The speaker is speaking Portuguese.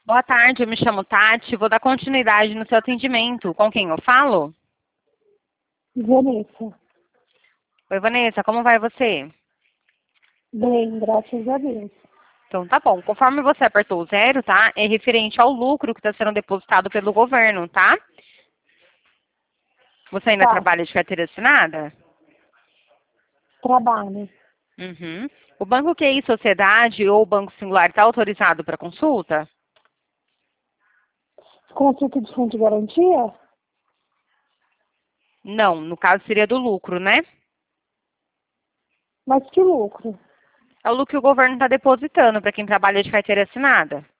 Boa tarde, eu me chamo Tati, vou dar continuidade no seu atendimento. Com quem eu falo? Vanessa. Oi, Vanessa, como vai você? Bem, graças a Deus. Então tá bom, conforme você apertou o zero, tá? É referente ao lucro que está sendo depositado pelo governo, tá? Você ainda Tá, trabalha de carteira assinada? trabalho. Uhum. O Banco QI Sociedade ou o Banco Singular está autorizado para consulta? Consulta de fundo de garantia? Não, no caso seria do lucro, né? Mas que lucro? É o lucro que o governo está depositando para quem trabalha de carteira assinada.